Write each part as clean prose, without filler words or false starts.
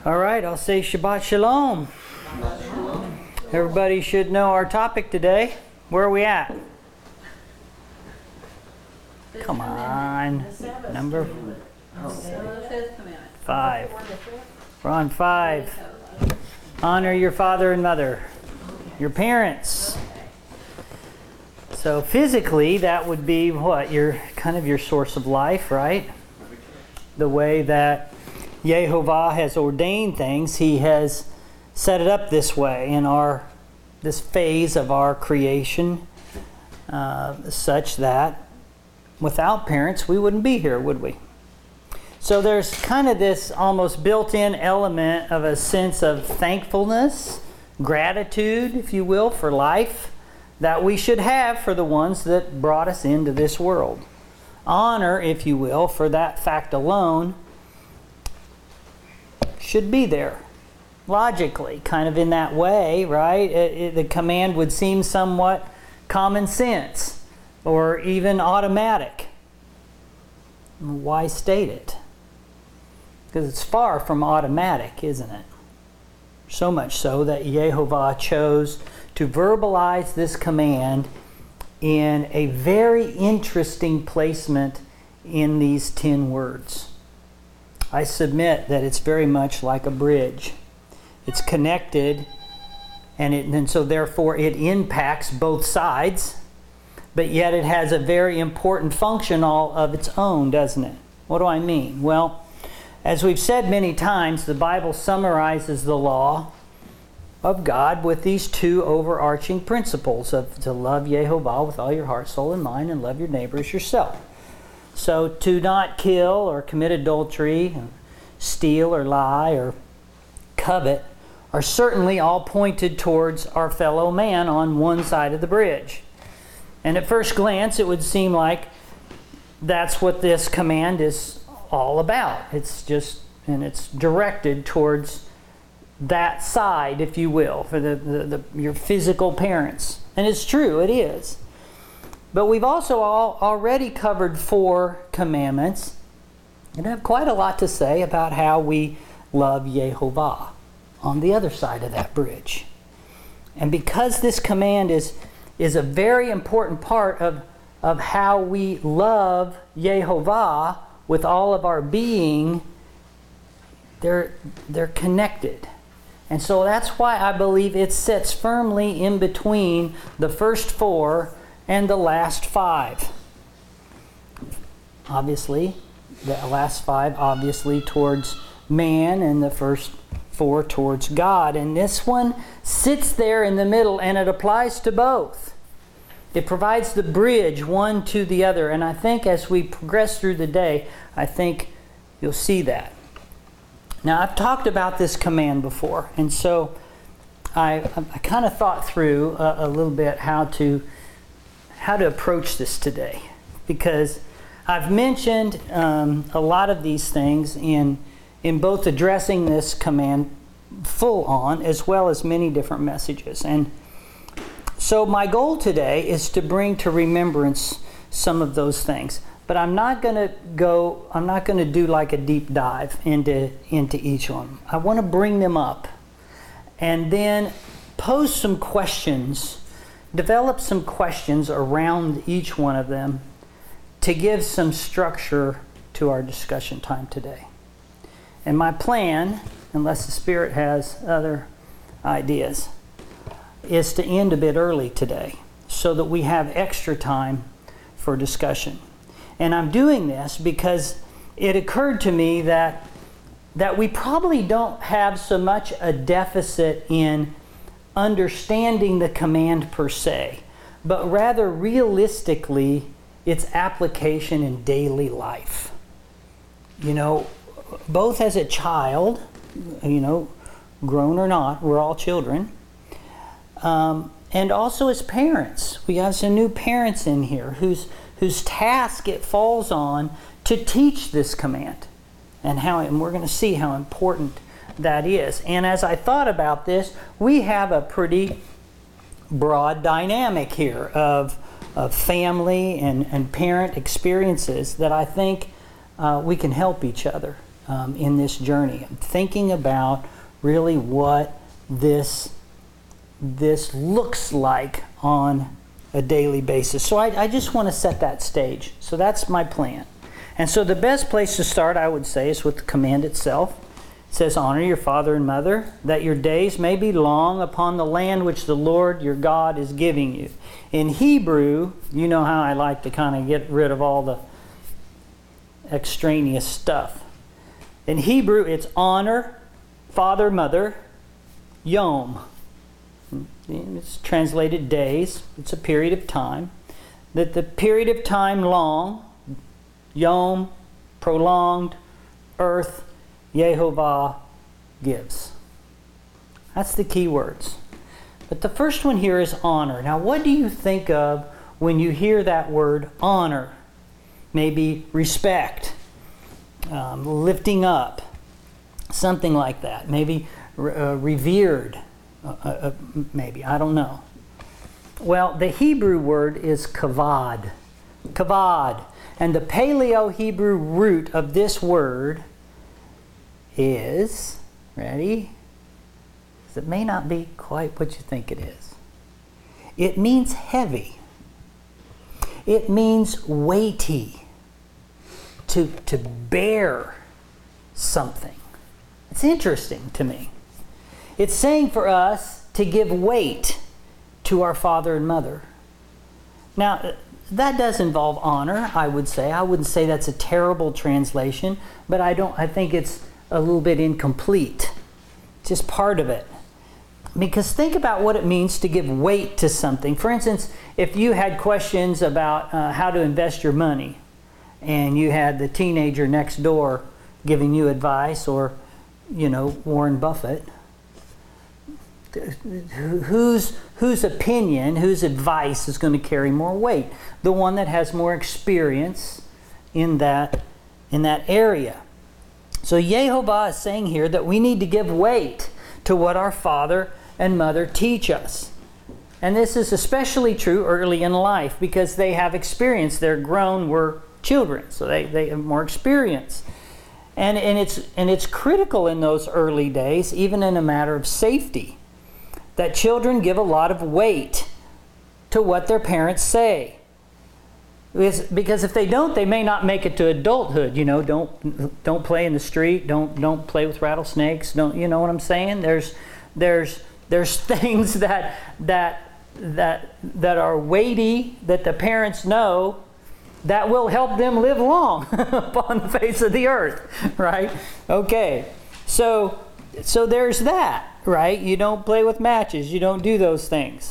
All right, I'll say Shabbat Shalom. Everybody should know our topic today. Where are we at? Come on. Number 5. We're on 5. Honor your father and mother, your parents. So physically, that would be what? Your source of life, right? The way that Yehovah has ordained things, He has set it up this way in this phase of our creation, such that without parents we wouldn't be here, would we? So there's kind of this almost built-in element of a sense of thankfulness, gratitude, if you will, for life that we should have for the ones that brought us into this world. Honor, if you will, for that fact alone should be there. Logically, kind of in that way, right? The command would seem somewhat common sense or even automatic. Why state it? Because it's far from automatic, isn't it? So much so that Yehovah chose to verbalize this command in a very interesting placement in these 10 words. I submit that it's very much like a bridge. It's connected, and so therefore it impacts both sides, but yet it has a very important function all of its own, doesn't it? What do I mean? Well, as we've said many times, the Bible summarizes the law of God with these 2 overarching principles of to love Yehovah with all your heart, soul, and mind, and love your neighbor as yourself. So to not kill or commit adultery, steal or lie or covet are certainly all pointed towards our fellow man on one side of the bridge. And at first glance, it would seem like that's what this command is all about. It's directed towards that side, if you will, for your physical parents. And it's true, it is. But we've also already covered 4 commandments and have quite a lot to say about how we love Yehovah on the other side of that bridge. And because this command is a very important part of how we love Yehovah with all of our being, they're connected. And so that's why I believe it sits firmly in between the first 4 and the last 5. Obviously, the last 5 obviously towards man and the first 4 towards God. And this one sits there in the middle, and it applies to both. It provides the bridge one to the other. And I think as we progress through the day, I think you'll see that. Now, I've talked about this command before, and so I kind of thought through a little bit how to approach this today, because I've mentioned a lot of these things in both addressing this command full on as well as many different messages. And so my goal today is to bring to remembrance some of those things. But I'm not going to do like a deep dive into each one. I want to bring them up and then pose some questions, develop some questions around each one of them to give some structure to our discussion time today. And my plan, unless the Spirit has other ideas, is to end a bit early today so that we have extra time for discussion. And I'm doing this because it occurred to me that we probably don't have so much a deficit in understanding the command per se, but rather realistically its application in daily life. You know, both as a child, grown or not, we're all children, and also as parents. We have some new parents in here whose task it falls on to teach this command, and we're going to see how important that is. And as I thought about this, we have a pretty broad dynamic here of family and parent experiences that I think we can help each other in this journey. I'm thinking about really what this looks like on a daily basis. So I just want to set that stage. So that's my plan. And so the best place to start, I would say, is with the command itself. It says, honor your father and mother, that your days may be long upon the land which the Lord your God is giving you. In Hebrew, you know how I like to kind of get rid of all the extraneous stuff. In Hebrew, it's honor, father, mother, yom. It's translated days. It's a period of time. That the period of time long, yom, prolonged, earth, Yehovah gives. That's the key words. But the first one here is honor. Now, what do you think of when you hear that word honor? Maybe respect, lifting up, something like that. Maybe revered, maybe. I don't know. Well, the Hebrew word is kavod. Kavod. And the Paleo-Hebrew root of this word is, ready? It may not be quite what you think it is. It means heavy. It means weighty. To bear something. It's interesting to me. It's saying for us to give weight to our father and mother. Now, that does involve honor, I would say. I wouldn't say that's a terrible translation, but I think it's a little bit incomplete. Just part of it. Because think about what it means to give weight to something. For instance, if you had questions about how to invest your money, and you had the teenager next door giving you advice, or, Warren Buffett, whose opinion, whose advice is going to carry more weight? The one that has more experience in that area. So Yehovah is saying here that we need to give weight to what our father and mother teach us. And this is especially true early in life because they have experience. They're grown, we're children, so they have more experience. And it's critical in those early days, even in a matter of safety, that children give a lot of weight to what their parents say. Because if they don't, they may not make it to adulthood. Don't play in the street. Don't play with rattlesnakes. You know what I'm saying? There's things that are weighty that the parents know that will help them live long upon the face of the earth, right? Okay, so there's that, right? You don't play with matches. You don't do those things.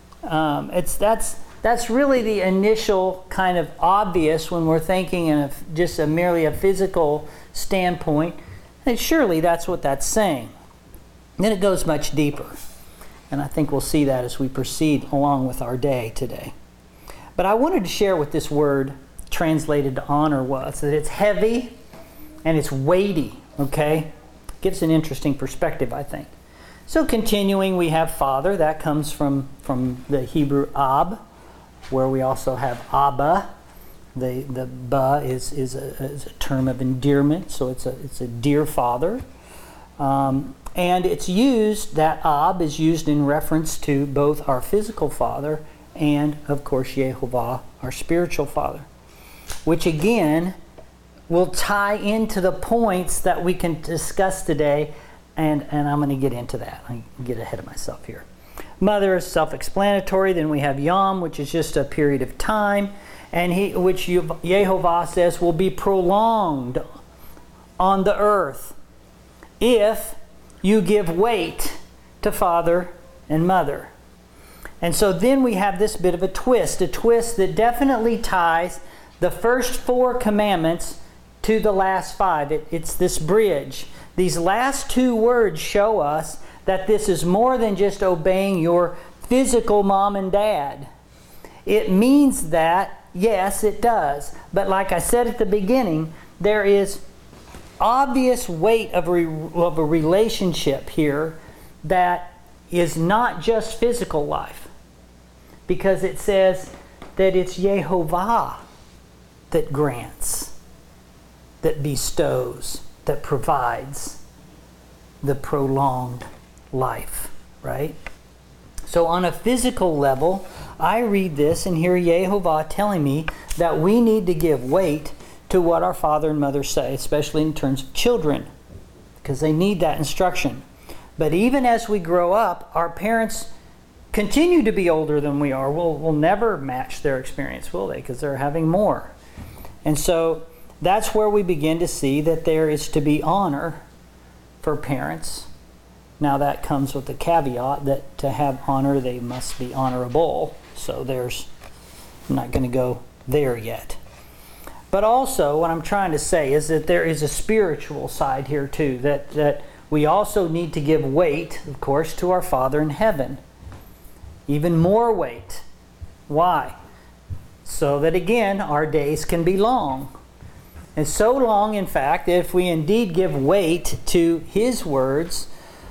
That's really the initial kind of obvious when we're thinking in merely a physical standpoint. And surely that's what that's saying. Then it goes much deeper. And I think we'll see that as we proceed along with our day today. But I wanted to share what this word translated to honor was. That it's heavy and it's weighty, okay? Gives an interesting perspective, I think. So continuing, we have father. That comes from the Hebrew ab, where we also have Abba. The ba is a term of endearment, so it's a dear father. And it's used, that Ab is used in reference to both our physical father and, of course, Yehovah, our spiritual father. Which again will tie into the points that we can discuss today, and I'm going to get into that. I get ahead of myself here. Mother is self-explanatory. Then we have Yom, which is just a period of time, and which Yehovah says will be prolonged on the earth if you give weight to father and mother. And so then we have this bit of a twist that definitely ties the first 4 commandments to the last 5. It's this bridge. These last 2 words show us that this is more than just obeying your physical mom and dad. It means that, yes, it does. But like I said at the beginning, there is obvious weight of a relationship here that is not just physical life. Because it says that it's Yehovah that grants, that bestows, that provides the prolonged life, right? So on a physical level, I read this and hear Yehovah telling me that we need to give weight to what our father and mother say, especially in terms of children, because they need that instruction. But even as we grow up, our parents continue to be older than we are. We'll never match their experience, will they? Because they're having more. And so that's where we begin to see that there is to be honor for parents. Now that comes with the caveat that to have honor, they must be honorable. So I'm not going to go there yet. But also what I'm trying to say is that there is a spiritual side here too, that we also need to give weight, of course, to our Father in heaven. Even more weight. Why? So that again, our days can be long. And so long, in fact, if we indeed give weight to His words,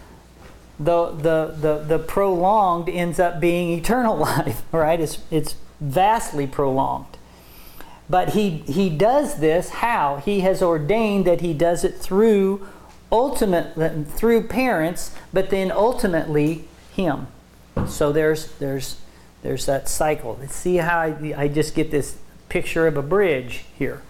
the prolonged ends up being eternal life, right? It's vastly prolonged. But he does this how? He has ordained that He does it through parents, but then ultimately Him. So there's that cycle. See how I just get this picture of a bridge here.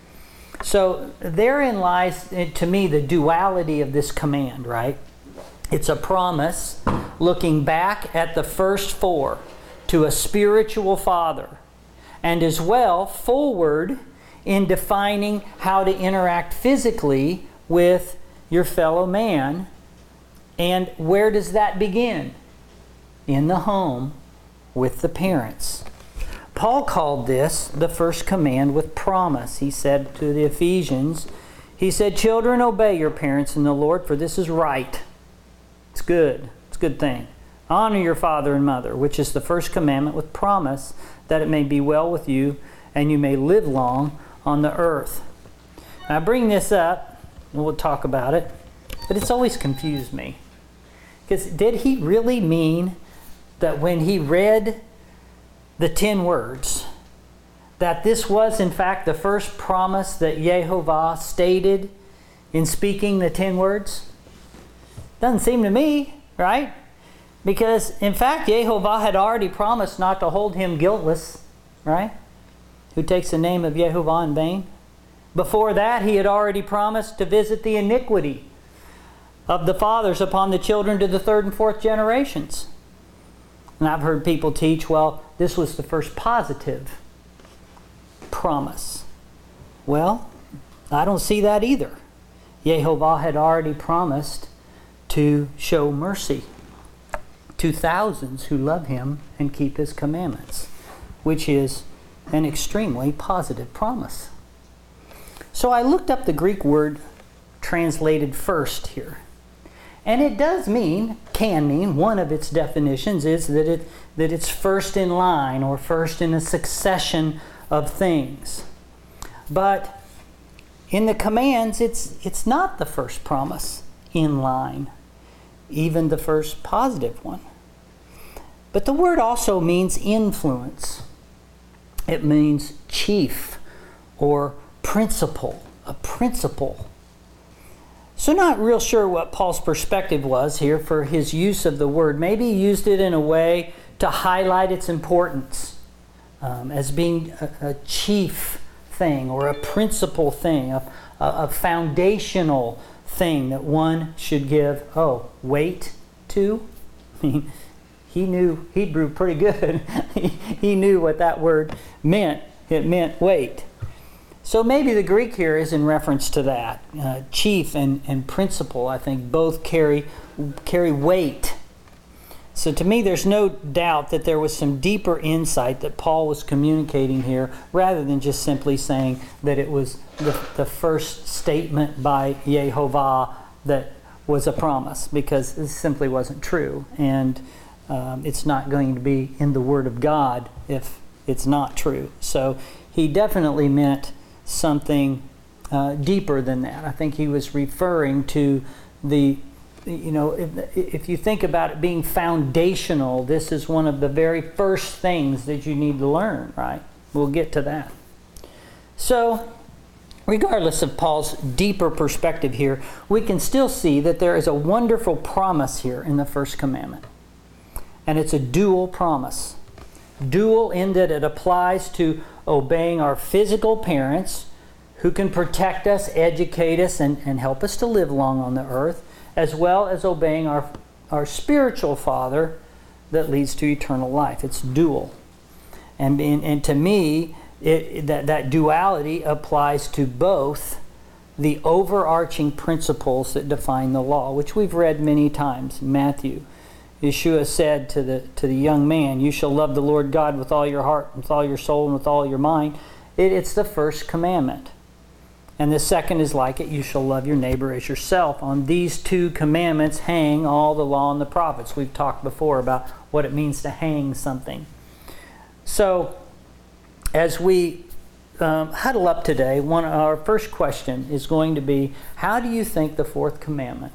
So therein lies, to me, the duality of this command, right? It's a promise looking back at the first four to a spiritual father, and as well forward in defining how to interact physically with your fellow man. And where does that begin? In the home with the parents. Paul called this the first command with promise. He said to the Ephesians, he said, "Children, obey your parents in the Lord, for this is right." It's good. It's a good thing. "Honor your father and mother," which is the first commandment with promise, "that it may be well with you and you may live long on the earth." Now, I bring this up, and we'll talk about it, but it's always confused me. Because did he really mean that when he read the 10 words, that this was in fact the first promise that Yehovah stated in speaking the 10 words? Doesn't seem to me, right? Because in fact Yehovah had already promised not to hold him guiltless, right? Who takes the name of Yehovah in vain. Before that, he had already promised to visit the iniquity of the fathers upon the children to the third and fourth generations. And I've heard people teach, well, this was the first positive promise. Well, I don't see that either. Yehovah had already promised to show mercy to thousands who love Him and keep His commandments, which is an extremely positive promise. So I looked up the Greek word translated first here. And it does mean, can mean, one of its definitions is that it's first in line or first in a succession of things. But in the commands, it's not the first promise in line, even the first positive one. But the word also means influence. It means chief or principle, a principle. So not real sure what Paul's perspective was here for his use of the word. Maybe he used it in a way to highlight its importance as being a chief thing or a principal thing, a foundational thing that one should give, weight to. I mean, he knew Hebrew pretty good. He knew what that word meant. It meant weight. So maybe the Greek here is in reference to that. Chief and principal, I think, both carry weight. So to me, there's no doubt that there was some deeper insight that Paul was communicating here, rather than just simply saying that it was the first statement by Yehovah that was a promise, because this simply wasn't true. And it's not going to be in the Word of God if it's not true. So he definitely meant something deeper than that. I think he was referring to if you think about it being foundational, this is one of the very first things that you need to learn, right? We'll get to that. So regardless of Paul's deeper perspective here, we can still see that there is a wonderful promise here in the first commandment. And it's a dual promise. Dual in that it applies to obeying our physical parents who can protect us, educate us, and help us to live long on the earth, as well as obeying our spiritual Father that leads to eternal life. It's dual. And to me, that duality applies to both the overarching principles that define the law, which we've read many times. Matthew, Yeshua said to the young man, "You shall love the Lord God with all your heart, with all your soul, and with all your mind." It's the first commandment. And the second is like it, you shall love your neighbor as yourself. On these two commandments hang all the law and the prophets. We've talked before about what it means to hang something. So, as we huddle up today, our first question is going to be, how do you think the fourth commandment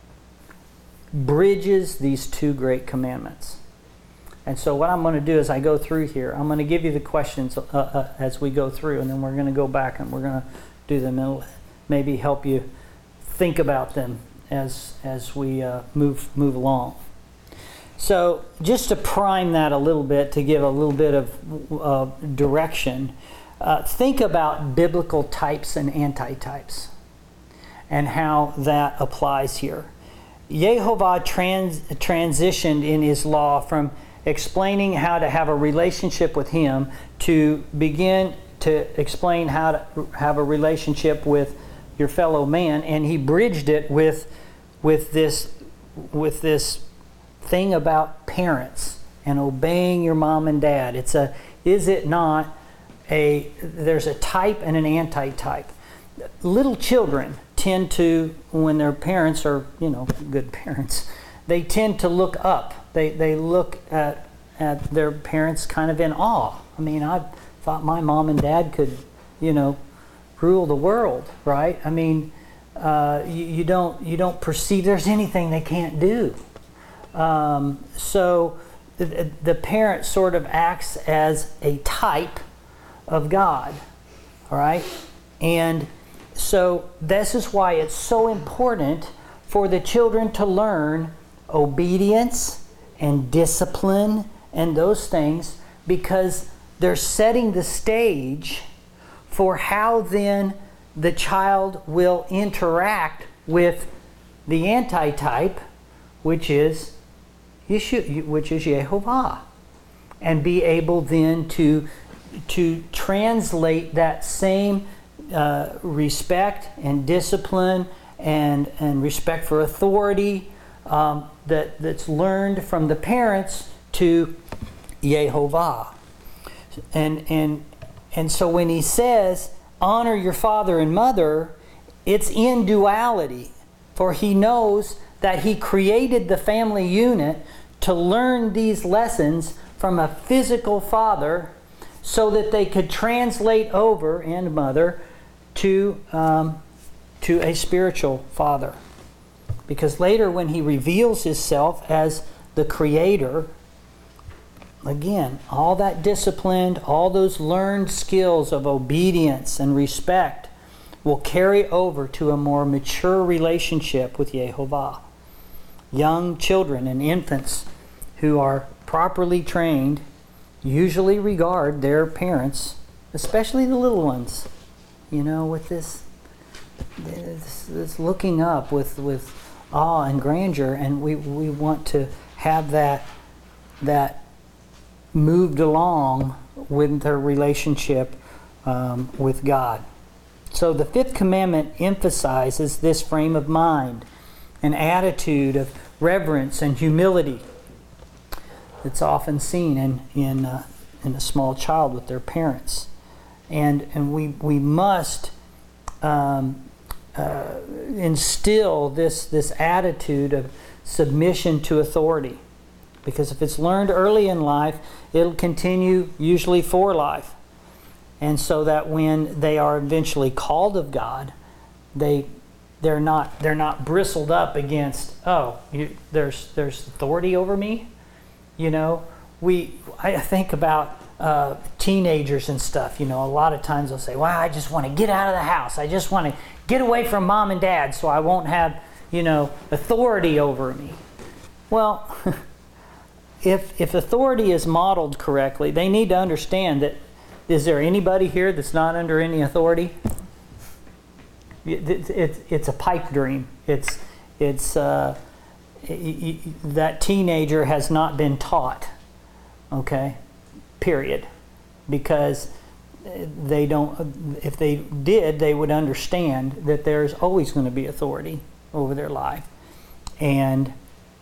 bridges these two great commandments? And so what I'm going to do as I go through here, I'm going to give you the questions as we go through, and then we're going to go back and we're going to do them. It'll maybe help you think about them as we move along. So just to prime that a little bit, to give a little bit of direction, think about biblical types and antitypes and how that applies here. Yehovah transitioned in his law from explaining how to have a relationship with him to begin to explain how to have a relationship with your fellow man, and he bridged it with this thing about parents and obeying your mom and dad. There's a type and an antitype. Little children tend to, when their parents are, good parents, they tend to look up. They look at their parents kind of in awe. I mean, I thought my mom and dad could, rule the world, right? I mean, you don't perceive there's anything they can't do. So the parent sort of acts as a type of God, all right? And so this is why it's so important for the children to learn obedience and discipline and those things, because they're setting the stage for how then the child will interact with the antitype, which is Yehovah, and be able then to translate that same respect and discipline and respect for authority that's learned from the parents to Yehovah. And so when he says, honor your father and mother, it's in duality. For he knows that he created the family unit to learn these lessons from a physical father so that they could translate over, and mother, to a spiritual father. Because later when he reveals himself as the creator, again, all that discipline, all those learned skills of obedience and respect will carry over to a more mature relationship with Yehovah. Young children and infants who are properly trained usually regard their parents, especially the little ones, with this looking up with awe and grandeur, and we want to have that moved along with their relationship with God. So the fifth commandment emphasizes this frame of mind, an attitude of reverence and humility that's often seen in a small child with their parents. And we must instill this attitude of submission to authority. Because if it's learned early in life, it'll continue usually for life. And so that when they are eventually called of God, they're not bristled up against, there's authority over me. I think about teenagers and stuff, a lot of times they'll say, well, I just want to get out of the house. I just want to get away from mom and dad so I won't have, authority over me. Well, if authority is modeled correctly, they need to understand that, is there anybody here that's not under any authority? It's a pipe dream. That teenager has not been taught, okay, period, because they don't. If they did, they would understand that there's always going to be authority over their life, and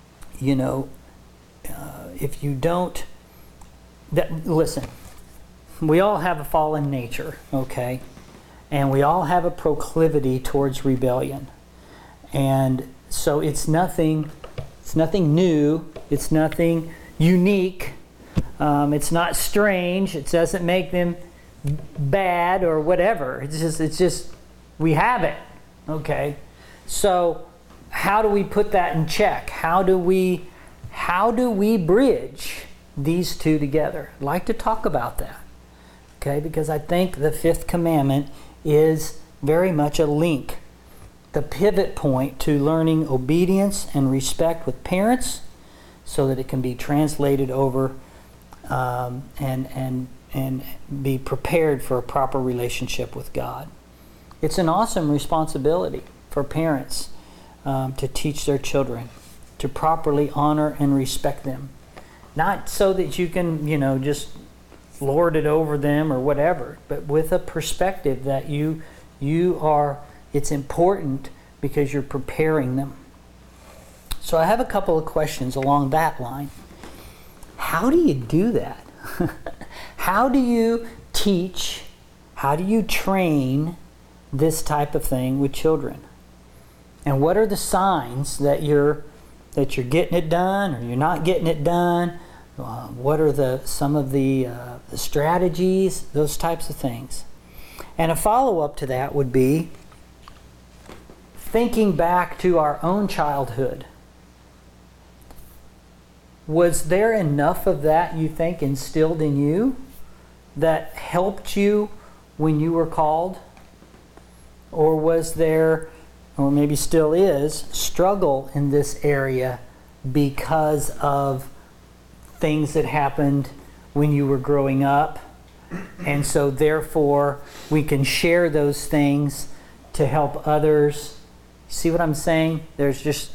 if you don't, listen. We all have a fallen nature, okay, and we all have a proclivity towards rebellion, and so it's nothing new. It's nothing unique. It's not strange. It doesn't make them bad or whatever. It's just we have it. Okay. So how do we put that in check? How do we bridge these two together? I'd like to talk about that. Okay, because I think the fifth commandment is very much a link, the pivot point to learning obedience and respect with parents, so that it can be translated over and be prepared for a proper relationship with God. It's an awesome responsibility for parents to teach their children to properly honor and respect them. Not so that you can, just lord it over them or whatever, but with a perspective that you are, it's important because you're preparing them. So I have a couple of questions along that line. How do you do that? How do you teach, how do you train this type of thing with children? And what are the signs that you're getting it done or you're not getting it done? What are some of the strategies, those types of things? And a follow-up to that would be thinking back to our own childhood. Was there enough of that, you think, instilled in you that helped you when you were called? Or was there, or maybe still is, struggle in this area because of things that happened when you were growing up, and so therefore we can share those things to help others? See what I'm saying? There's just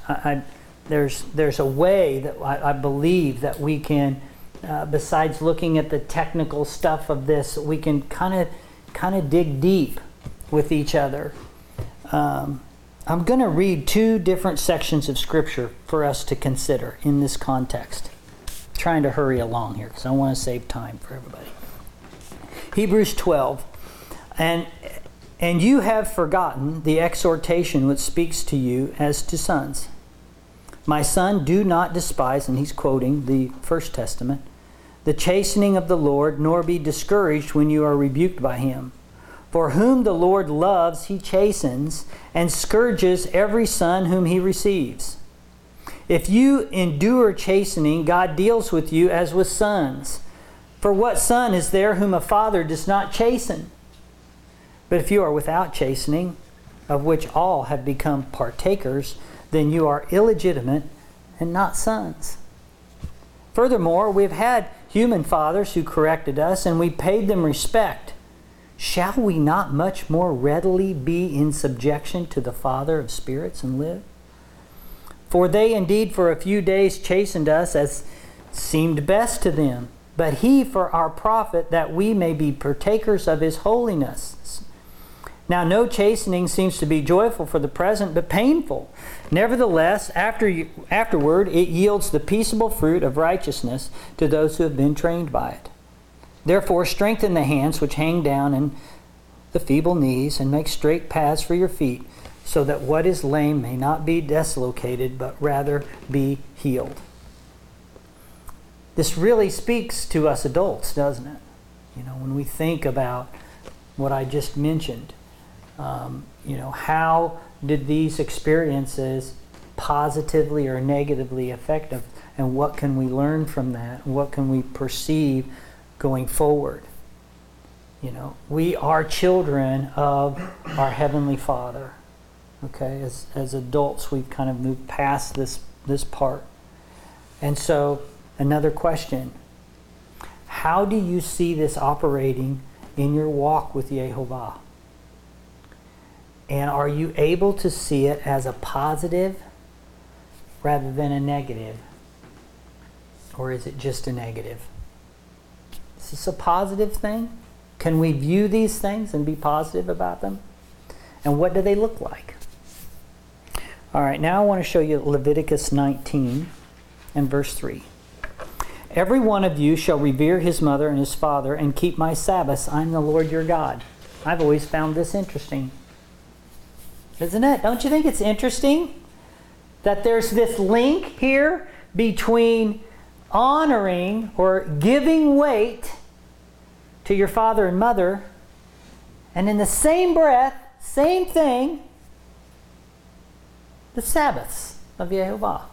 there's a way that I believe that we can, besides looking at the technical stuff of this, we can kind of dig deep with each other. I'm going to read two different sections of Scripture for us to consider in this context. Trying to hurry along here because I want to save time for everybody. Hebrews 12. And you have forgotten the exhortation which speaks to you as to sons. My son, do not despise, and he's quoting the First Testament, the chastening of the Lord, nor be discouraged when you are rebuked by him. For whom the Lord loves, he chastens, and scourges every son whom he receives. If you endure chastening, God deals with you as with sons. For what son is there whom a father does not chasten? But if you are without chastening, of which all have become partakers, then you are illegitimate and not sons. Furthermore, we've had human fathers who corrected us, and we paid them respect. Shall we not much more readily be in subjection to the Father of spirits and live? For they indeed for a few days chastened us as seemed best to them, but he for our profit, that we may be partakers of his holiness. Now no chastening seems to be joyful for the present, but painful. Nevertheless, afterward it yields the peaceable fruit of righteousness to those who have been trained by it. Therefore strengthen the hands which hang down and the feeble knees, and make straight paths for your feet, so that what is lame may not be dislocated, but rather be healed. This really speaks to us adults, doesn't it? When we think about what I just mentioned, how did these experiences positively or negatively affect us, and what can we learn from that? What can we perceive going forward. We are children of our Heavenly Father. Okay, as adults, we've kind of moved past this part. And so, another question. How do you see this operating in your walk with Yehovah? And are you able to see it as a positive rather than a negative? Or is it just a negative? Is this a positive thing? Can we view these things and be positive about them? And what do they look like? All right, now I want to show you Leviticus 19 and verse 3. Every one of you shall revere his mother and his father and keep my Sabbaths. I'm the Lord your God. I've always found this interesting. Isn't it? Don't you think it's interesting that there's this link here between honoring or giving weight to your father and mother, and in the same breath, same thing, the Sabbaths of Yehovah?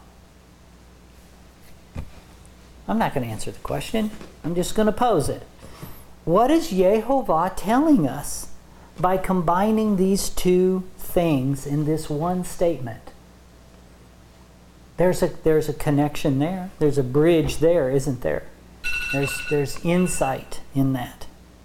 I'm not going to answer the question. I'm just going to pose it. What is Yehovah telling us by combining these two things in this one statement? There's a connection there. There's a bridge there, isn't there? There's insight in that.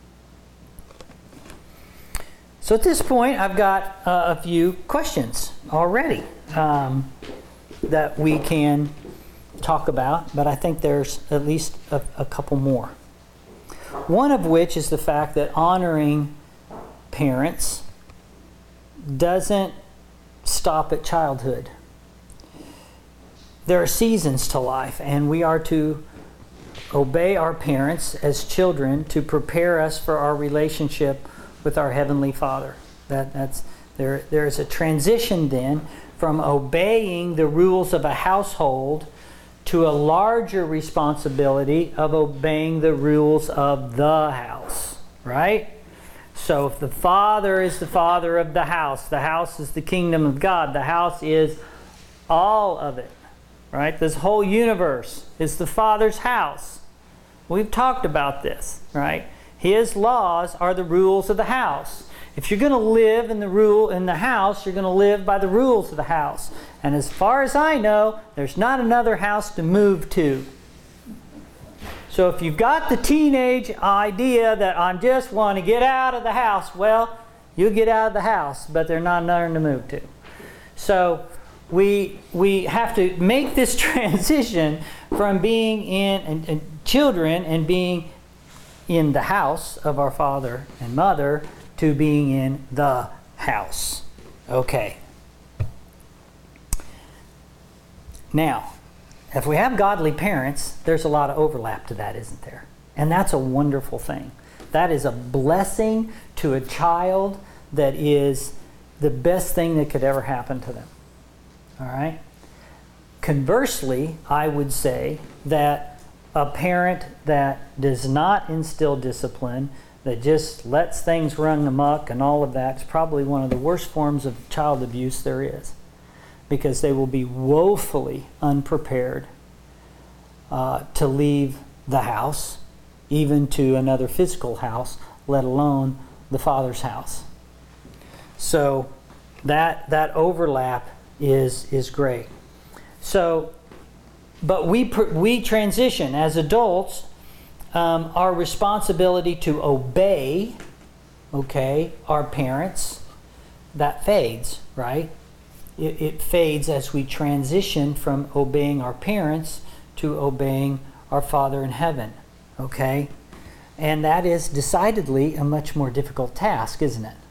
So at this point, I've got a few questions already that we can talk about, but I think there's at least a couple more. One of which is the fact that honoring parents doesn't stop at childhood. There are seasons to life, and we are to obey our parents as children to prepare us for our relationship with our Heavenly Father. There's a transition then from obeying the rules of a household to a larger responsibility of obeying the rules of the house, right? So if the father is the father of the house is the kingdom of God, the house is all of it, right? This whole universe is the Father's house. We've talked about this, right? His laws are the rules of the house. If you're going to live in the house, you're going to live by the rules of the house. And as far as I know, there's not another house to move to. So if you've got the teenage idea that I just want to get out of the house, well, you'll get out of the house, but there's not another to move to. So we have to make this transition from being in children and being in the house of our father and mother to being in the house. Okay. Now, if we have godly parents, there's a lot of overlap to that, isn't there? And that's a wonderful thing. That is a blessing to a child that is the best thing that could ever happen to them. All right? Conversely, I would say that a parent that does not instill discipline, that just lets things run amok and all of that, is probably one of the worst forms of child abuse there is. Because they will be woefully unprepared to leave the house, even to another physical house, let alone the Father's house. So that overlap is great. So, but we transition as adults. Our responsibility to obey, our parents, that fades, right? It fades as we transition from obeying our parents to obeying our Father in heaven, okay? And that is decidedly a much more difficult task, isn't it?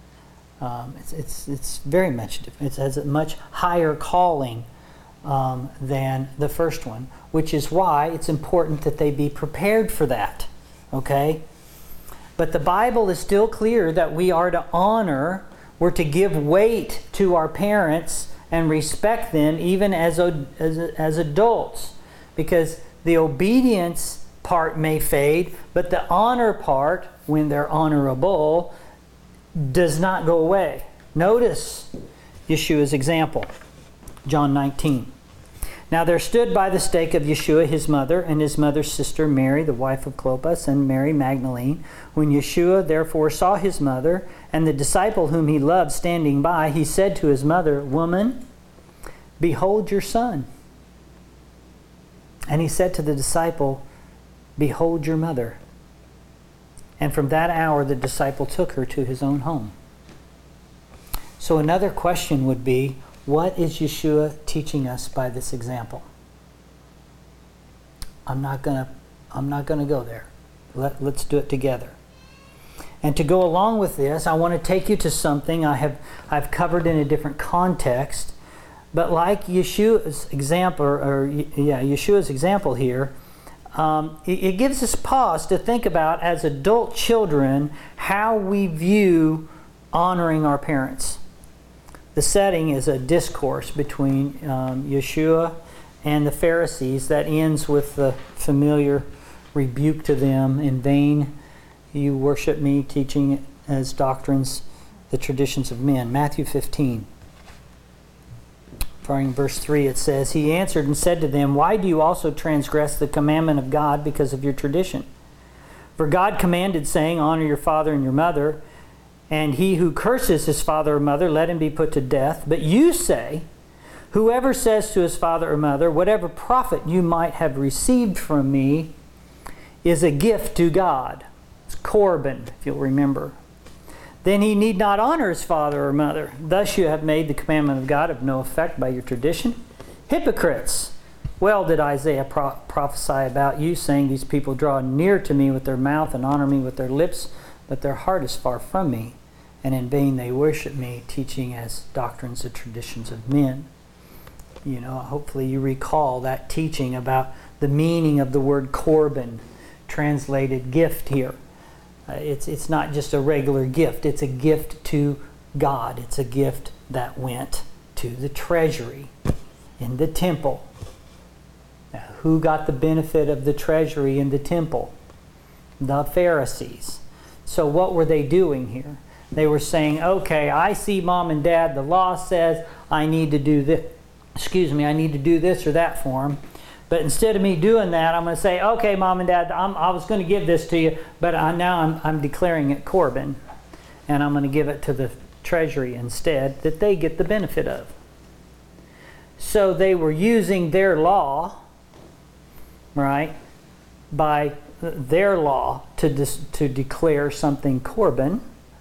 It's very much different. It has a much higher calling than the first one, which is why it's important that they be prepared for that, okay? But the Bible is still clear that we are to honor, we're to give weight to our parents and respect them even as adults, because the obedience part may fade, but the honor part, when they're honorable, does not go away. Notice Yeshua's example, John 19. Now there stood by the stake of Yeshua his mother and his mother's sister Mary, the wife of Clopas, and Mary Magdalene. When Yeshua therefore saw his mother and the disciple whom he loved standing by, he said to his mother, Woman, behold your son. And he said to the disciple, Behold your mother. And from that hour the disciple took her to his own home. So another question would be, what is Yeshua teaching us by this example? I'm not gonna go there. Let's do it together. And to go along with this, I want to take you to something I've covered in a different context. But like Yeshua's example here, it gives us pause to think about as adult children how we view honoring our parents. The setting is a discourse between Yeshua and the Pharisees that ends with the familiar rebuke to them. In vain you worship me, teaching as doctrines the traditions of men. Matthew 15. Starting in verse 3, it says, He answered and said to them, Why do you also transgress the commandment of God because of your tradition? For God commanded, saying, Honor your father and your mother, and he who curses his father or mother, let him be put to death. But you say, Whoever says to his father or mother, Whatever profit you might have received from me is a gift to God. It's Corban, if you'll remember. Then he need not honor his father or mother. Thus you have made the commandment of God of no effect by your tradition. Hypocrites! Well did Isaiah prophesy about you, saying, These people draw near to me with their mouth and honor me with their lips, but their heart is far from me, and in vain they worship me, teaching as doctrines the traditions of men. You know, hopefully you recall that teaching about the meaning of the word Corban, translated gift here. It's not just a regular gift. It's a gift to God. It's a gift that went to the treasury in the temple. Now, who got the benefit of the treasury in the temple? The Pharisees. So what were they doing here? They were saying, okay, I see Mom and Dad, the law says I need to do this. I need to do this or that for them. But instead of me doing that, I'm going to say, okay, Mom and Dad, I was going to give this to you, but now I'm declaring it Corban, and I'm going to give it to the treasury instead that they get the benefit of. So they were using their law, right, by their law to declare something Corban,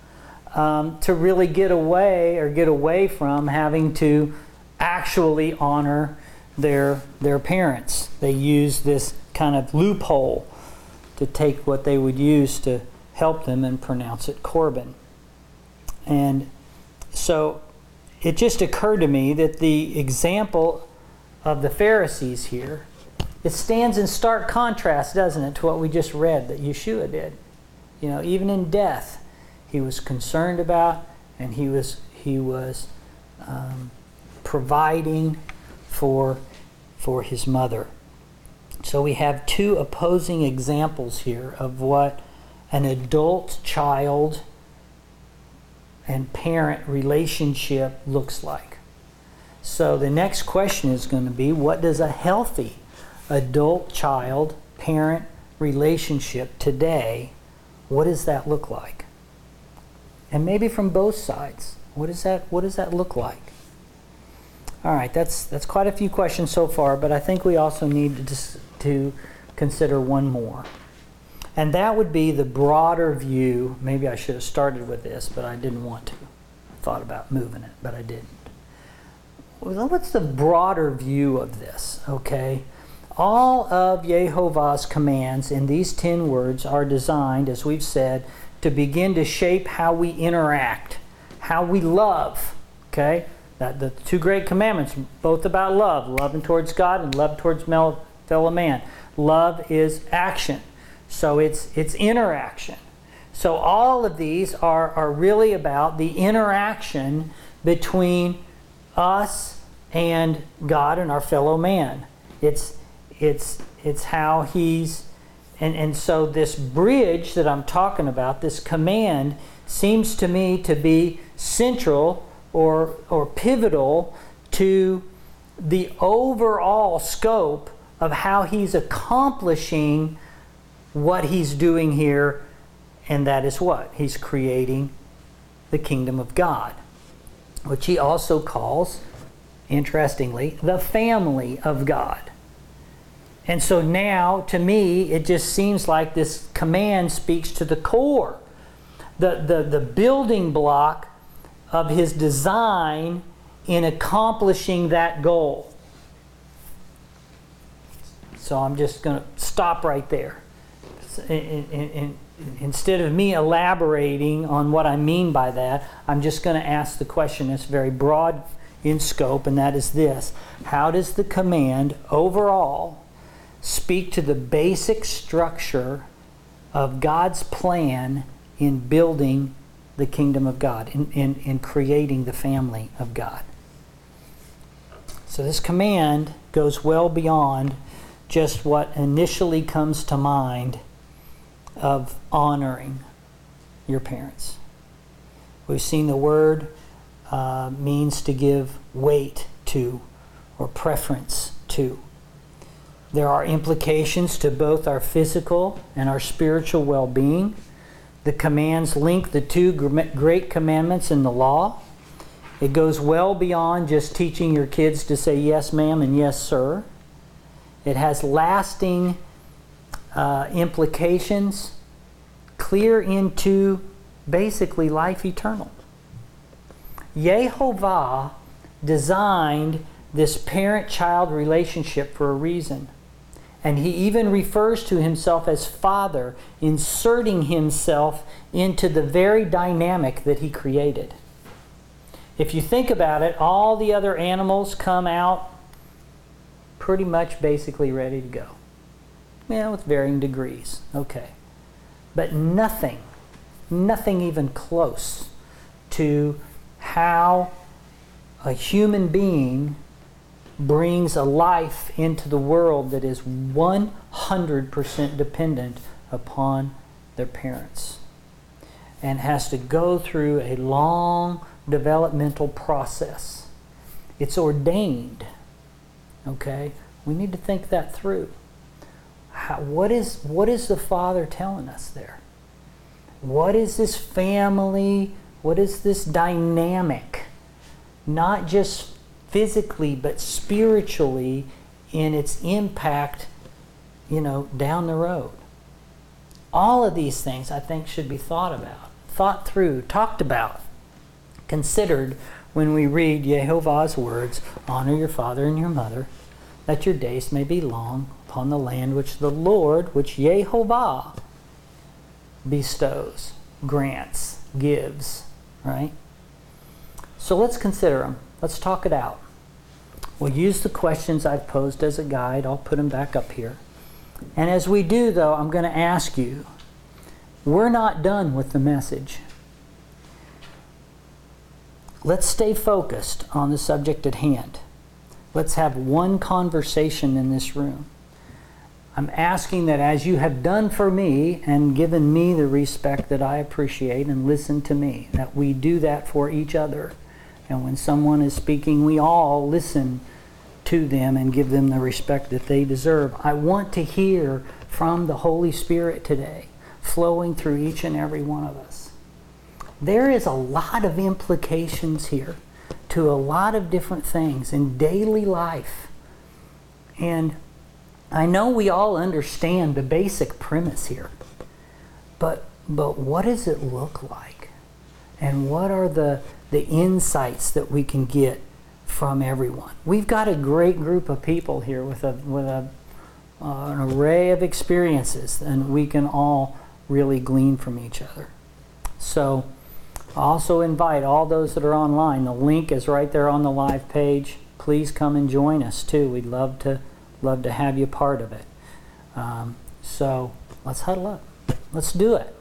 to really get away from having to actually honor their parents. They use this kind of loophole to take what they would use to help them and pronounce it Corban. And so it just occurred to me that the example of the Pharisees here, it stands in stark contrast, doesn't it, to what we just read that Yeshua did. You know, even in death, he was concerned about, and he was providing for his mother. So we have two opposing examples here of what an adult child and parent relationship looks like. So the next question is going to be, what does a healthy adult child parent relationship today, what does that look like? And maybe from both sides, what does that look like? All right, that's quite a few questions so far, but I think we also need to consider one more. And that would be the broader view. Maybe I should have started with this, but I didn't want to. I thought about moving it, but I didn't. Well, what's the broader view of this, okay? All of Yehovah's commands in these 10 words are designed, as we've said, to begin to shape how we interact, how we love, okay? That the two great commandments, both about loving towards God and love towards fellow man. Love is action. So it's interaction. So all of these are really about the interaction between us and God and our fellow man. It's how he's, and so this bridge that I'm talking about, this command, seems to me to be central or pivotal to the overall scope of how he's accomplishing what he's doing here, and that is what? He's creating the kingdom of God, which he also calls, interestingly, the family of God. And so now, to me, it just seems like this command speaks to the core, the building block of his design in accomplishing that goal. So I'm just going to stop right there. Instead of me elaborating on what I mean by that, I'm just going to ask the question that's very broad in scope, and that is this: how does the command overall speak to the basic structure of God's plan in building the kingdom of God, in creating the family of God? So this command goes well beyond just what initially comes to mind of honoring your parents. We've seen the word means to give weight to or preference to. There are implications to both our physical and our spiritual well-being. The commands link the two great commandments in the law. It goes well beyond just teaching your kids to say yes ma'am and yes sir. It has lasting implications clear into basically life eternal. Yehovah designed this parent-child relationship for a reason. And he even refers to himself as Father, inserting himself into the very dynamic that he created. If you think about it, all the other animals come out pretty much basically ready to go. Yeah, with varying degrees. Okay. But nothing even close to how a human being brings a life into the world that is 100% dependent upon their parents and has to go through a long developmental process. It's ordained. Okay? We need to think that through. What is the Father telling us there? What is this family? What is this dynamic? Not just physically, but spiritually in its impact, down the road. All of these things, I think, should be thought about, thought through, talked about, considered when we read Yehovah's words, honor your father and your mother, that your days may be long upon the land which the Lord, which Yehovah bestows, grants, gives, right? So let's consider them. Let's talk it out. We'll use the questions I've posed as a guide. I'll put them back up here. And as we do, though, I'm going to ask you, we're not done with the message. Let's stay focused on the subject at hand. Let's have one conversation in this room. I'm asking that as you have done for me and given me the respect that I appreciate and listen to me, that we do that for each other. And when someone is speaking, we all listen to them and give them the respect that they deserve. I want to hear from the Holy Spirit today, flowing through each and every one of us. There is a lot of implications here to a lot of different things in daily life. And I know we all understand the basic premise here, but what does it look like? And what are the insights that we can get from everyone? We've got a great group of people here with an array of experiences, and we can all really glean from each other. So I also invite all those that are online. The link is right there on the live page. Please come and join us too. We'd love to have you part of it. So let's huddle up. Let's do it.